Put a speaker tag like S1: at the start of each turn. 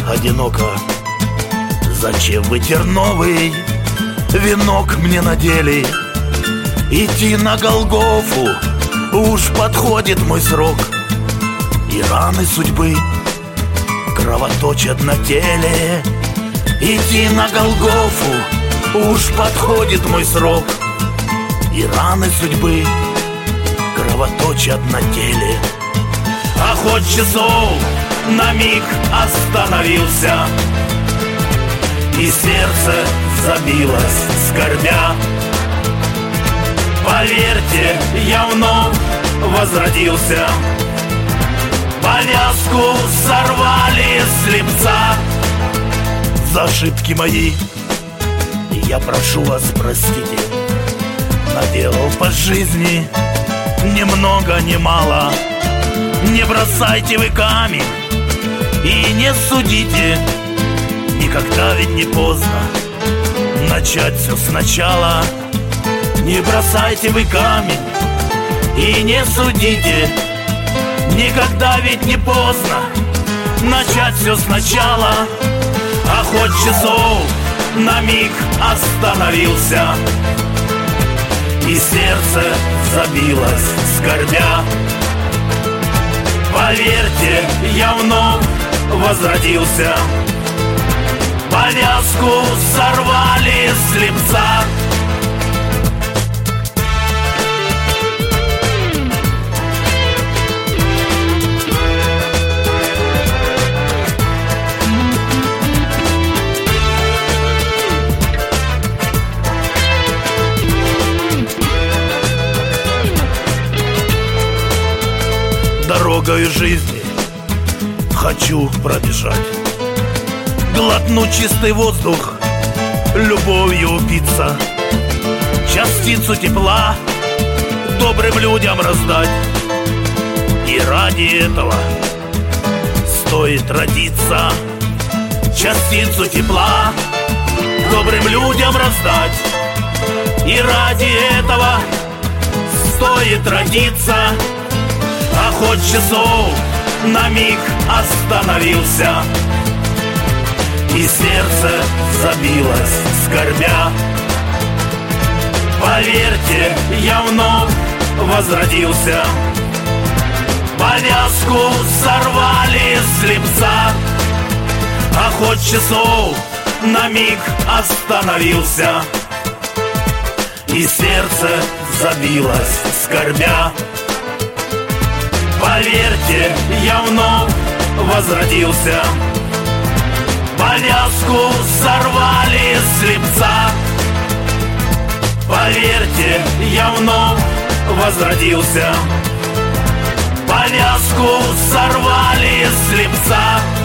S1: одиноко. Зачем вы терновый венок мне надели? Идти на Голгофу уж подходит мой срок. И раны судьбы кровоточат на теле. Идти на Голгофу уж подходит мой срок. И раны судьбы кровоточат на теле. А ход часов на миг остановился, и сердце забилось, скорбя. Поверьте, я вновь возродился. Повязку сорвали с лица. За ошибки мои я прошу вас, простите. Наделал по жизни ни много ни мало. Не бросайте вы камень и не судите. Никогда ведь не поздно начать все сначала. Не бросайте вы камень и не судите. Никогда ведь не поздно начать все сначала. А ход часов на миг остановился, и сердце забилось, скорбя. Поверьте, я вновь возродился. Повязку сорвали с лица. Дорогою жизни хочу пробежать, глотнуть чистый воздух, любовью упиться, частицу тепла добрым людям раздать. И ради этого стоит родиться. Частицу тепла добрым людям раздать. И ради этого стоит родиться. А ход часов на миг остановился, и сердце забилось, скорбя. Поверьте, я вновь возродился. Повязку сорвали с лица. А ход часов на миг остановился, и сердце забилось, скорбя. Поверьте, я вновь возродился. Повязку сорвали с лица. Поверьте, я вновь возродился. Повязку сорвали с лица.